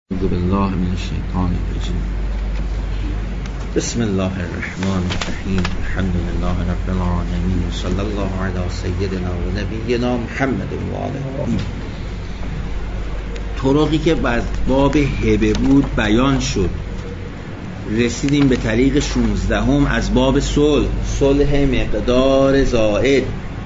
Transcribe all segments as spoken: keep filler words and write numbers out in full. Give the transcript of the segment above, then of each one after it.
اعوذ بالله من الشیطان الرجیم. بسم الله الرحمن الرحیم. الحمد لله رب العالمین. صلی الله علی سیدنا و نبینا محمد و آله. طرقی که بعد باب هبه بود بیان شد، رسیدیم به طریق شانزدهم از باب صلح. صلح مقدار زائد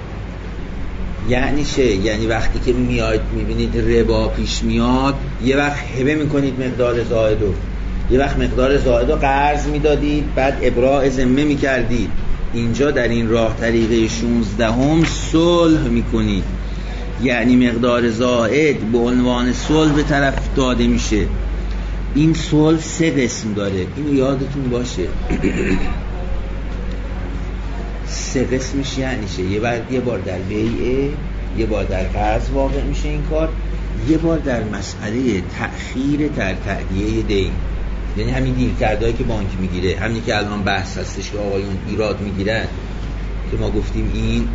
یعنی چه؟ یعنی وقتی که میاید میبینید ربا پیش میاد، یه وقت هبه میکنید مقدار زائد رو، یه وقت مقدار زائد رو قرض میدادید، بعد ابراء ذمه میکردید. اینجا در این راه طریقه شانزدهم صلح میکنید، یعنی مقدار زائد به عنوان صلح به طرف داده میشه. این صلح سه قسم داره، اینو یادتون باشه. سه قسمش یعنی چه؟ یه بار یه بار در بیعه، یه بار در قرض واقع میشه این کار، یه بار در مسئله تأخیر در تأدیه دین. یعنی همین دیرکردهایی که بانک میگیره، همین که الان بحث هستش که آقایون ایراد میگیرن، که ما گفتیم این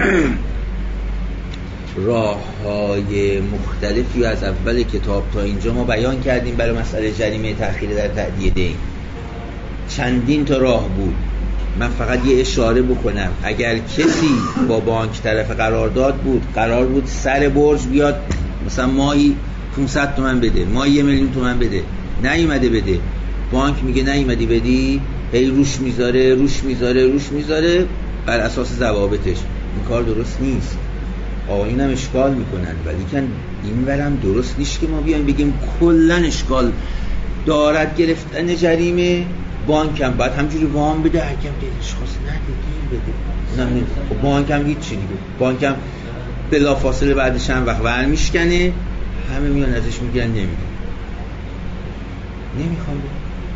راه‌های مختلفی از اول کتاب تا اینجا ما بیان کردیم برای مسئله جریمه تأخیر در تأدیه دین. چندین تا راه بود. من فقط یه اشاره بکنم، اگر کسی با بانک طرف قرارداد بود، قرار بود سر برج بیاد مثلا ماهی پانصد تومن بده، ماهی یه میلیون تومن بده، نیومده بده، بانک میگه نیومدی بدی، هی روش میذاره روش میذاره روش میذاره بر اساس ضوابطش. این کار درست نیست. آقایون هم اشکال میکنن، ولی کن این ورم درست نیست که ما بیایم بگیم کلن اشکال دارد گرفتن جریمه. بانک هم باید همجوری وام بده، هر کم دلش خواست نده گیر بده. نه نه بانک هم هیچ چی دیگه. بانک هم بلافاصله بعدش هم وقت ور میشکنه، همه میان ازش میگن نمیدونم نمیخوام بدم.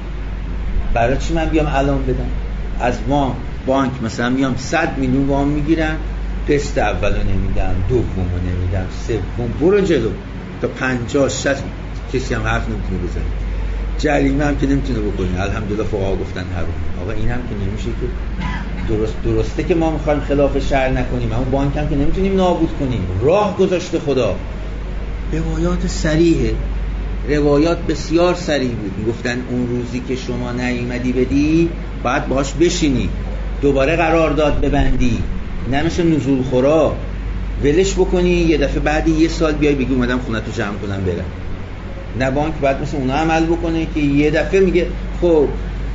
برای چی من بیام الان بدم؟ از وام بانک مثلا میام صد میلیون وام میگیرم، قسط اولو نمیدم، دومو نمیدم، سوم برو جلو تا پنجاه شصت کسی هم حرف نمیتونه بزنه. جریمه هم که نمیتونه بکنه. الحمدلله فقها گفتن حرام. آقا این هم که نمیشه که درست درسته که ما میخوایم خلاف شرع نکنیم، اما بانک هم که نمیتونیم نابود کنیم. راه گذاشته خدا. روایات صریحه، روایات بسیار صریح بود. میگفتن اون روزی که شما نیومدی بدی باید باهاش بشینی، دوباره قرارداد ببندی، نمیشه نزول خورا ولش بکنی، یه دفعه بعد یه سال بیای بگی اومدم خونتو جمع کنم برم. نه، بانک باید مثل اونا عمل بکنه که یه دفعه میگه خب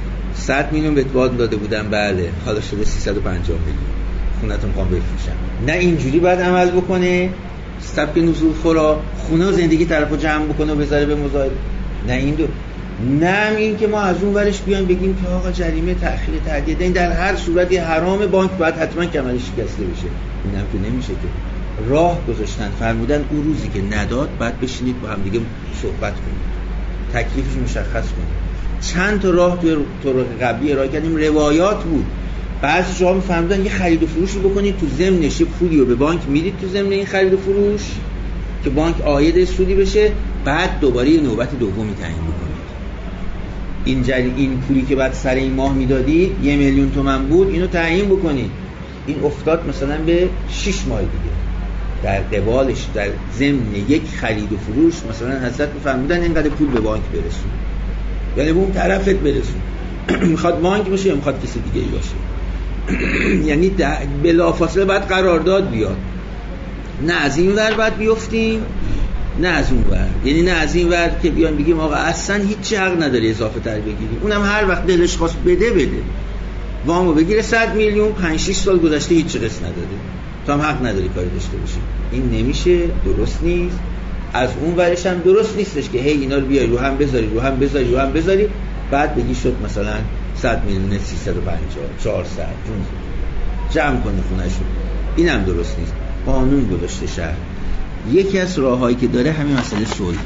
صد میلیون بهت وعده داده بودم، بله حالا شده سیصد و پنجاه میلیون، خونتون میخوام بفروشم. نه، اینجوری باید عمل بکنه، سبک نزول خورا، خونه و زندگی طرفو جمع بکنه و بذاره به مزاحم. نه این دو. نه این که ما از اون ورش بیان بگیم که آقا جریمه تأخیر تأدیه دین در هر صورتی حرام، بانک باید حتما کمرش شکسته بشه. اینم که نمیشه که. راه گذاشتن، فرمودن اون روزی که نداد بعد بشینید با هم دیگه صحبت کنید، تکلیفش مشخص کنید. چند تا راه توی طرق قبلی ارائه کردیم، روایات بود. بعضی جاها می‌فرمودن یه خرید و فروشی بکنید، تو ضمنش پولی رو به بانک میدید تو ضمن این خرید و فروش که بانک عاید سودی بشه، بعد دوباره یه نوبت دومی تعیین بکنید. این جری این پولی که بعد سر این ماه میدادید یه میلیون تومان بود، اینو تعیین بکنید. این افتاد مثلا به شش ماه دیگه، در قبالش در ضمن یک خرید و فروش مثلا حضرت می‌فرمودن اینقدر پول به بانک برسون، یعنی به اون طرفت برسون. میخواد بانک باشه یا میخواد کسی دیگه ای باشه. یعنی بلافاصله باید قرارداد بیاد. نه از این ور باید بیفتیم، نه از اون ور. یعنی نه از این ور که بیان بگیم آقا اصلا هیچ حق نداری اضافه تر بگیری، اونم هر وقت دلش خواست بده بده، وامو بگیره صد میلیون، پنج شش سال گذشته هیچ قسط نداده، تو هم حق نداری کاری داشته باشی. این نمیشه، درست نیست. از اون ورش هم درست نیستش که هی اینا رو بیای رو هم بذاری رو هم بذاری رو هم بذاری بعد بگی شد مثلا صد میلیون سیصد و پنجاه چهارصد جمع کنه خونه‌شو. این هم درست نیست. قانون گذاشته شهر. یکی از راه‌هایی که داره همین مسئله صلح.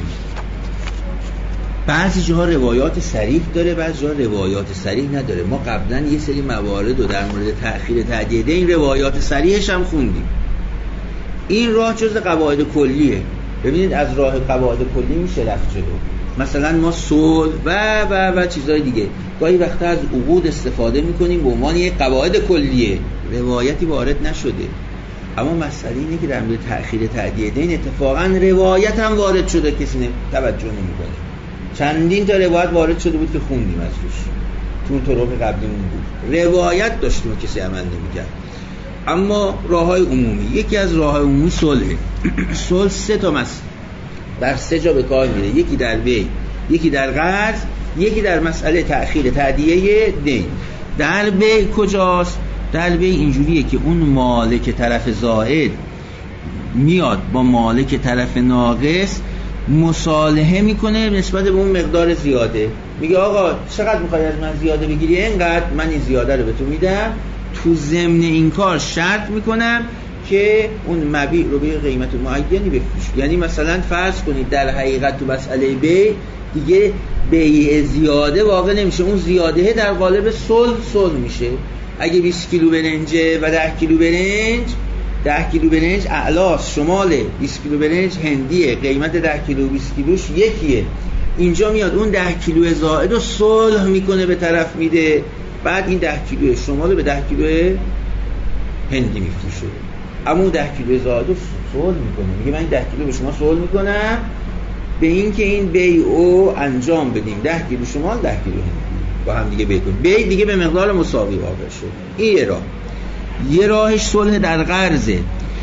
بعضی جاها روایات صریح داره، بعضی جاها روایات صریح نداره. ما قبلا یه سری موارد رو در مورد تأخیر تأدیه دین روایات صریحش هم خوندیم. این راه جز قواعد کلیه. ببینید از راه قواعد کلی میشه رفت جلو. مثلا ما صلح و و و چیزای دیگه گاهی وقتا از عقود استفاده میکنیم به عنوان یک قواعد کلیه، روایتی وارد نشده. اما مسئله اینه که در مورد تأخیر تأدیه دین اتفاقا روایت هم وارد شده، کسی توجه نمیکنه. چندین تا روایت وارد شده بود که خوندیم از روش، تو اون طرق قبلیمون بود، روایت داشتیم کسی عمل نمی‌کرد. اما راه‌های عمومی، یکی از راه‌های عمومی صلح. صلح سه تا مس در سه جا به کار میره، یکی در بی، یکی در قرض، یکی در مسئله تأخیر تأدیه دین. در بی کجاست؟ در بی اینجوریه که اون مالک طرف زائد میاد با مالک طرف ناقص مصالحه میکنه نسبت به اون مقدار زیاده، میگه آقا چقدر میخوای از من زیاده بگیری؟ اینقدر، من این زیاده رو به تو میدم، تو ضمن این کار شرط میکنم که اون مبیع رو به قیمت معینی بفروش. یعنی مثلا فرض کنید در حقیقت تو مسئله بی دیگه بیع زیاده واقع نمیشه، اون زیاده در قالب صلح صلح میشه. اگه بیست کیلو برنجه و ده کیلو برنج، ده کیلو برنج اعلاس شماله، بیست کیلو برنج هندیه، قیمت ده کیلو بیست کیلوش یکیه، اینجا میاد اون ده کیلو زائد رو صلح میکنه به طرف میده، بعد این ده کیلو شمال به ده کیلو هندی میفروشه. اما ده کیلو زائد رو صلح میکنه، میگه من این ده کیلو به شما صلح میکنم به این که این بیعو انجام بدیم، ده کیلو شمال ده کیلو هندی با هم دیگه بیع کنیم، بیع دیگه به مقدار مساوی واقع شد. این یه راه. یه راهش صلح در قرضه.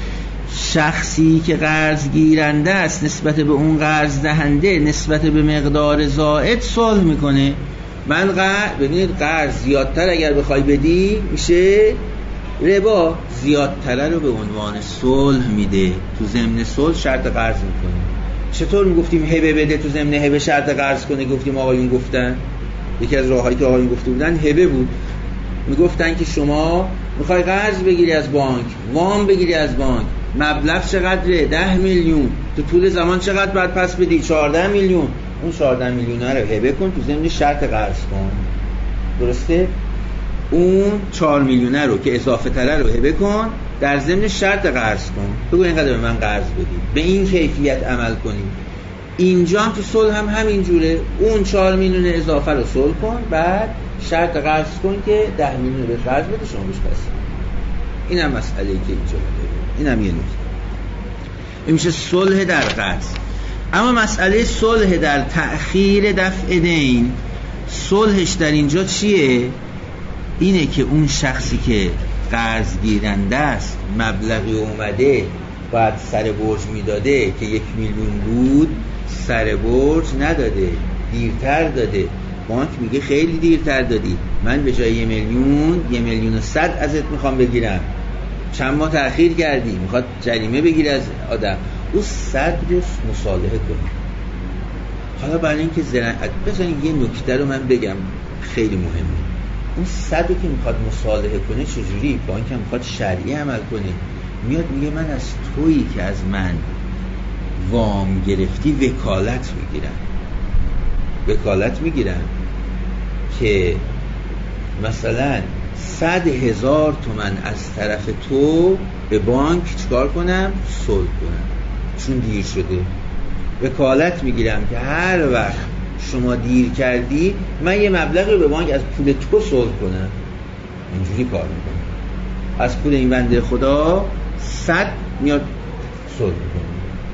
شخصی که قرض گیرنده است نسبت به اون قرض دهنده نسبت به مقدار زائد صلح میکنه. من قرض، ببینید قرض زیادتر اگر بخوای بدی میشه ربا، زیادتره رو به عنوان صلح میده، تو ضمن صلح شرط قرض میکنه. چطور میگفتیم هبه بده تو ضمن هبه شرط قرض کنه؟ گفتیم آقایون گفتن، یکی از راههایی که آقایون گفته بودن هبه بود. میگفتن که شما میخوای قرض بگیری از بانک، وام بگیری از بانک، مبلغ چقدره؟ ده میلیون، تو طول زمان چقدر باید پس بدی؟ چهارده میلیون. اون چهارده میلیون رو هبه کن، تو ضمن شرط قرض کن. درسته؟ اون چهار میلیون رو که اضافه تره رو هبه کن، در ضمن شرط قرض کن، بگو اینقدر به من قرض بدی، به این کیفیت عمل کنی. اینجا هم تو صلح هم همین جوره، اون چهار میلیون اضافه رو صلح کن، بعد شرط قرض کن که ده میلیون به قرض بده، شما بهش پس. این هم مسئله ای که اینجا داره، این هم یه نکته. این میشه صلح در قرض. اما مسئله صلح در تأخیر دفع دین، صلحش در اینجا چیه؟ اینه که اون شخصی که قرض گیرنده است مبلغی اومده باید سر برج میداده که یک میلیون بود، سر برج نداده، دیرتر داده. بانک میگه خیلی دیرتر دادی، من به جای یه میلیون یه میلیون و صد ازت میخوام بگیرم، چند ماه تأخیر کردی، میخواد جریمه بگیره از آدم. او صد رو مصالحه کنی. حالا برای اینکه زرنگ بذارین یه نکته رو من بگم خیلی مهمه. اون صد رو که میخواد مصالحه کنه چجوری؟ بانک هم میخواد شرعی عمل کنه، میاد میگه من از تویی که از من وام گرفتی وکالت میگیرم. وکالت میگیرم که مثلا صد هزار تومن از طرف تو به بانک چکار کنم؟ صلح کنم، چون دیر شده. وکالت میگیرم که هر وقت شما دیر کردی من یه مبلغ رو به بانک از پول تو صلح کنم. اینجوری کار میکنم، از پول این بنده خدا صد میاد صلح میکنه،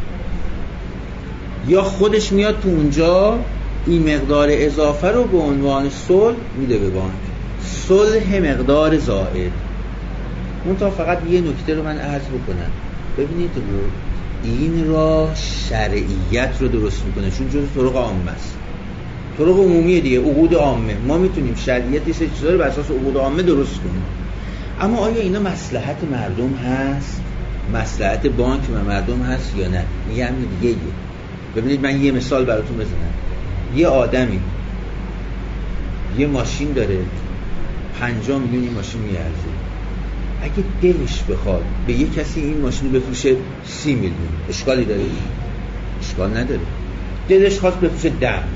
یا خودش میاد تو اونجا این مقدار اضافه رو به عنوان صلح میده به بانک، صلح مقدار زائد. اون تا فقط یه نکته رو من عرض بکنم، ببینید رو این راه شرعیت رو درست میکنه، چون جز طرق عامه است. طرق عمومی دیگه عقود عامه، ما میتونیم شرعیت سه چیزا رو بر اساس عقود عامه درست کنیم. اما آیا اینا مصلحت مردم هست؟ مصلحت بانک و مردم هست یا نه؟ میگم دیگه یه. ببینید من یه مثال براتون بزنم. یه آدمی یه ماشین داره، پنجاه میلیون این ماشین میارزه. اگه دلش بخواد به یه کسی این ماشین بفروشه سی میلیون، اشکالی داره؟ اشکال نداره. دلش خواست بفروشه ده میلیون،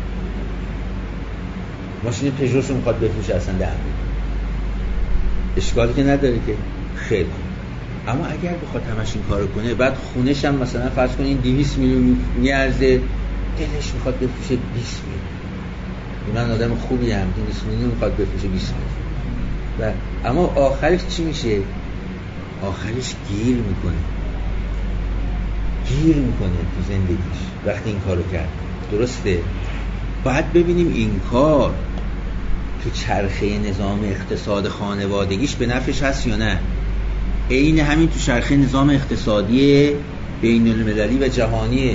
ماشین پژوشو میخواد بفروشه اصلا ده میلیون، اشکالی که نداره که. خیلی اما اگر بخواد همش این کارو کنه، بعد خونش هم مثلا فرض کنین دویست میلیون میارزه، دلش میخواد بفروشه بیست میلیون، من آدم خوبی هم دویست میلیون میخواد بفروشه بیست میلیون، و اما آخرش چی میشه؟ آخرش گیر میکنه، گیر میکنه تو زندگیش وقتی این کارو کرد. درسته؟ باید ببینیم این کار تو چرخه نظام اقتصاد خانوادگیش به نفعش هست یا نه. عین همین تو چرخه نظام اقتصادی بین المللی و جهانی،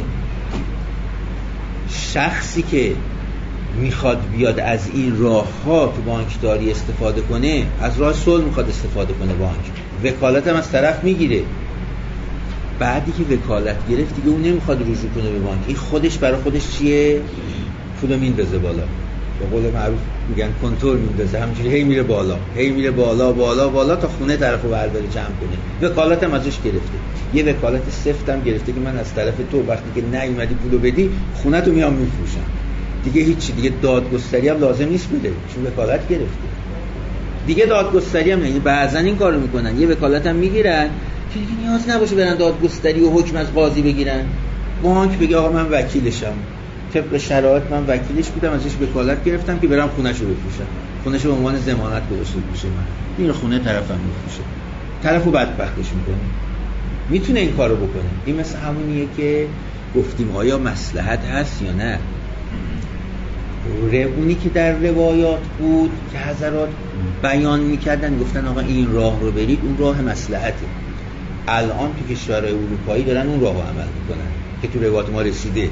شخصی که میخواد بیاد از این راه ها تو بانکداری استفاده کنه، از راه صلح میخواد استفاده کنه، بانک وکالت هم از طرف میگیره. بعدی که وکالت گرفت دیگه اون نمیخواد رجوع کنه به بانک، این خودش برای خودش چیه؟ پولو میندازه بالا، به قول معروف میگن کنترل میندازه، همینجوری هی میره بالا، هی میره بالا بالا بالا تا خونه طرفو برداره جمع کنه. وکالت هم ازش گرفته، یه وکالت سفت هم گرفته که من از طرف تو وقتی که نیومدی پولو بدی خونه‌تو میام میفروشم. دیگه هیچ دیگه دادگستری هم لازم نیست بده، چون وکالت گرفته. دیگه دادگستری هم نه، بعضن این کارو میکنن، یه وکالت هم میگیرن که دیگه نیاز نباشه برن دادگستری و حکم از قاضی بگیرن. بانک بگه آقا من وکیلشم، طبق شرایط من وکیلش بودم، ازش وکالت گرفتم که برم خونه‌شو بفروشم، خونه‌شو به عنوان ضمانت گذاشته میشه، من این خونه طرفم میفروشه، طرفو بدبختش میکنه. میتونه این کارو بکنه. این مثل همونیه که گفتیم آیا مصلحت هست یا نه. اونی که در روایات بود که حضرات بیان میکردن، گفتن آقا این راه رو برید، اون راه مصلحته. الان تو کشورهای اروپایی دارن اون راهو عمل میکنن که تو روایات ما رسیده.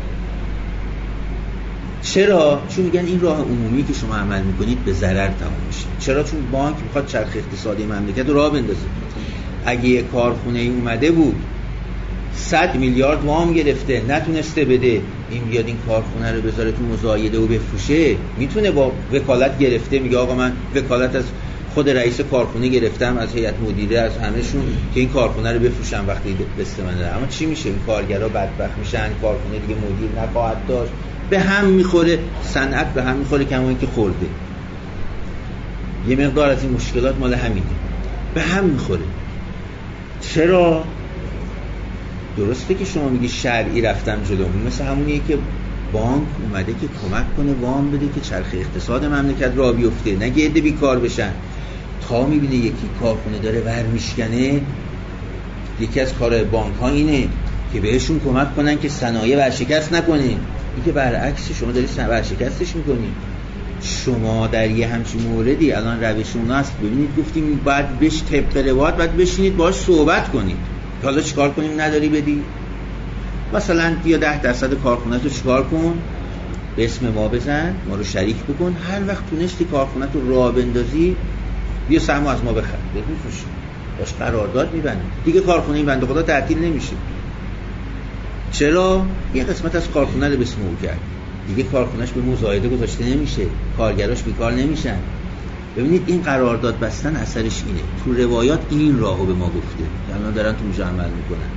چرا؟ چون میگن این راه عمومی که شما عمل میکنید به ضرر تمام میشه. چرا؟ چون بانک میخواد چرخ اقتصادی مملکت رو راه بندازه. اگه یه کارخونه ای اومده بود صد میلیارد وام گرفته نتونسته بده، این بیاد این کارخونه رو بذاره تو مزایده و بفروشه، میتونه با وکالت گرفته میگه آقا من وکالت از خود رئیس کارخونه گرفتم، از هیئت مدیره، از همهشون که این کارخونه رو بفروشم وقتی دست من داره. اما چی میشه؟ این کارگرها بدبخت میشن، کارخونه دیگه مدیر نخواهد داشت، به هم میخوره، صنعت به هم میخوره، کما اینکه خورده. یه مقدار از این مشکلات مال همینه، به هم میخوره. چرا؟ درسته که شما میگی شرعی رفتم جلو، مثل همونیه که بانک اومده که کمک کنه وام بده که چرخ اقتصاد مملکت راه بیفته، نگه عده بیکار بشن. تا میبینه یکی کارخونه داره ور میشکنه، یکی از کارهای بانک ها اینه که بهشون کمک کنن که صنایع ورشکست نکنه. این که برعکس شما داری ورشکستش میکنی. شما در یه همچین موردی الان روش اون هست، ببینید گفتیم بعد بهش طبق روایت بعد بشینید باهاش صحبت کنید. حالا چیکار کنیم؟ نداری بدی؟ مثلا بیا ده درصد کارخونه تو چیکار کن؟ به اسم ما بزن، ما رو شریک بکن، هر وقت تونستی کارخونه تو راه بندازی بیا سهمو از ما بخر، بفروش، باش قرارداد میبندی. دیگه کارخونه این بنده خدا تعطیل نمیشه. چرا؟ یه قسمت از کارخونه رو به اسم او کرد، دیگه کارخونهش به مزایده گذاشته نمیشه، کارگراش بیکار نمیشن. ببینید این قرارداد بستن اثرش اینه. تو روایات این راهو به ما گفته، الان دارن تو اونجا عمل میکنن.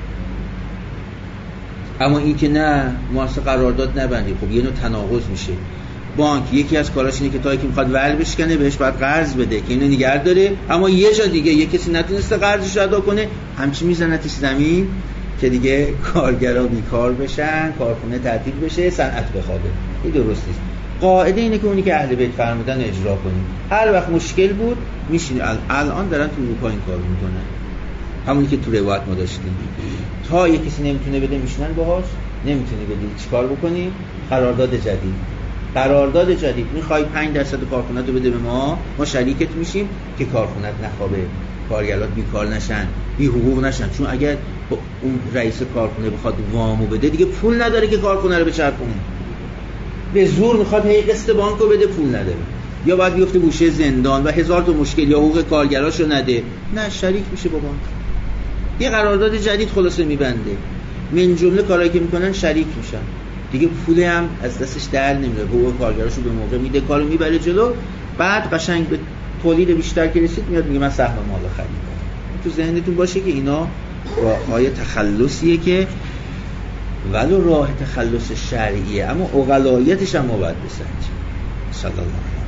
اما این که نه ما اصلا قرارداد نبندیم، خب یه نوع تناقض میشه. بانک یکی از کاراش اینه که تا یکی میخواد ور بشکنه بهش باید قرض بده که اینو نگه داره، اما یه جا دیگه یه کسی نتونسته قرضش رو ادا کنه، همچی میزنتش زمین که دیگه کارگرا بیکار بشن، کارخونه تعطیل بشه، صنعت بخوابه. این درست نیست. قاعده اینه که اونی که اهل بیت فرمودن اجرا کنیم. هر وقت مشکل بود میشینه. الان دارن تو اروپا این کارو میکنن، همونی که تو روایت ما داشتیم. تا یه کسی نمیتونه بده میشنن باهاش، نمیتونه بده چیکار بکنی؟ قرارداد جدید. قرارداد جدید میخوای پنج درصد کارخونه رو بده به ما، ما شریکت میشیم که کارخونت نخوابه، کارگرات بیکار نشن، بی حقوق نشن. چون اگر اون رئیس کارخونه بخواد وامو بده دیگه پول نداره که کارخونه رو بچرخونه، به زور میخواد هی قسط بانکو بده، پول نداره، یا باید بیفته گوشه زندان و هزار تا مشکل، یا حقوق کارگراشو نده. نه، شریک میشه با بانک، یه قرارداد جدید خلاصه میبنده. من جمله کارهایی که میکنن شریک میشن دیگه، پول هم از دستش در نمیره، حقوق کارگراشو به موقع میده، کارو میبره جلو. بعد قشنگ به تولید بیشتر که رسید میاد میگه من سهم مال خریدم. تو ذهنتون باشه که اینا راههای تخلصیه که ولو راه تخلص شرعیه، اما عقلایتش هم ما باید بسنجیم. صلی الله علیه